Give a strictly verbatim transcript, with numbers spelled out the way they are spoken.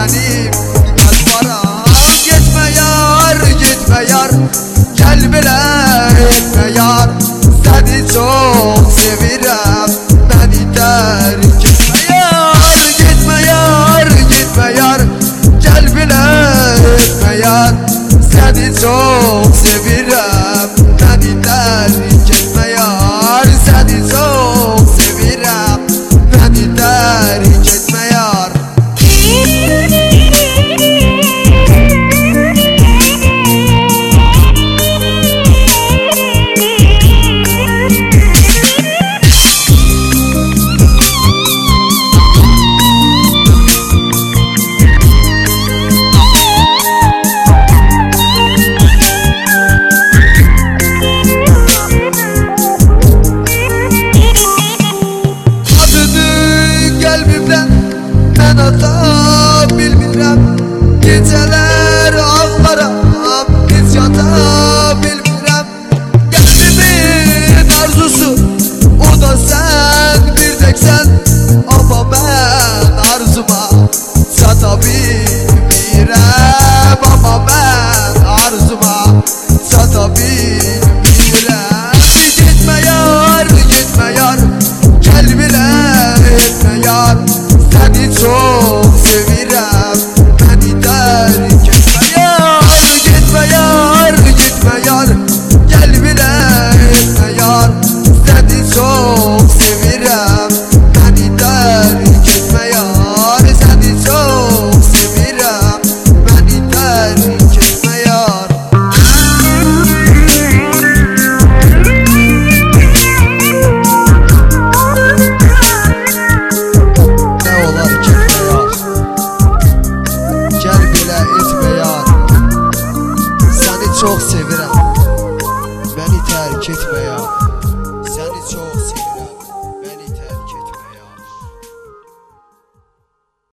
benim yalvaram. Gitme yar, gitme yar, gel bile etme yar. Seni çok sevirem, beni terk etme yar. Gitme yar, gitme yar, gel bile etme yar. Seni çok sevirem, beni terk etme yar. Seni çok sevirem, beni terk etme yar. Ben ata bilmirəm, gecələr ağlaram, heç yata bilmirəm. Qəlbimin arzusu, o da sən, bir tek sən. Amma mən arzuma çata bilmirəm. Amma mən arzuma çata bilmirəm. Gitmə yar, gitmə yar, gəl bilə etmə yar. Seni çok sevirem, beni terk etme yar. Gitme yar, gitme yar, gel bile etme yar. Seni çok sevirem, beni terk etme yar. Seni çok sevirem, beni terk etme yar. Çok sevirəm, beni terk etme ya.